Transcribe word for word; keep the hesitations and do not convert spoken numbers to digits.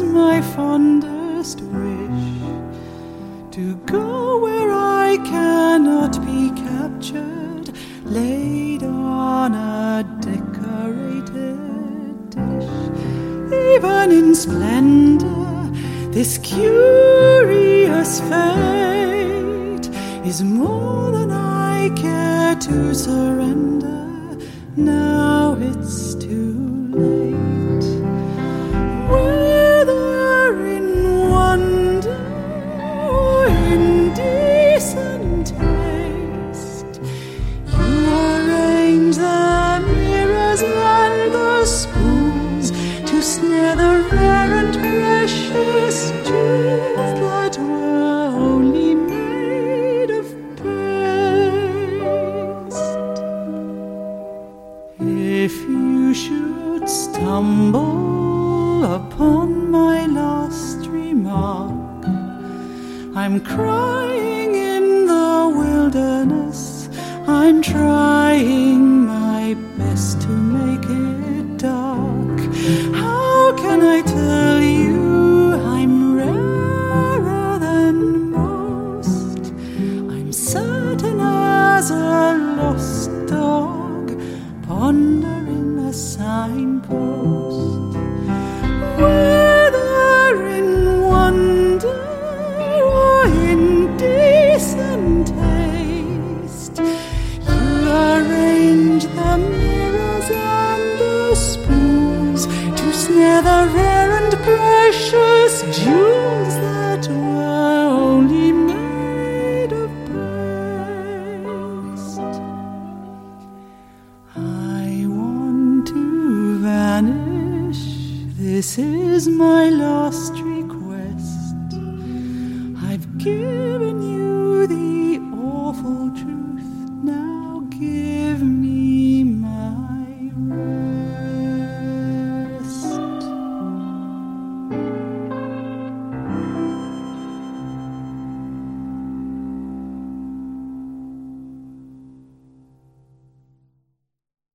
is my fondest wish, to go where I cannot be captured, laid on a decorated dish. Even in splendor, this curious fate is more than I care to surrender. Now it's too late. Whether in wonder or in decent taste, you arrange the mirrors and the spoons to snare the rare and precious jewels that were only made of paste. If you should stumble upon my last remark, I'm crying in the wilderness, I'm trying my best to make it dark. How can I tell you I'm rarer than most? I'm certain as a lost dog pondering a signpost. Whether in wonder or in decent taste, you arrange the mirrors and the spoons to snare the rare and precious jewels that were only made of paste. I want to vanish, this is my last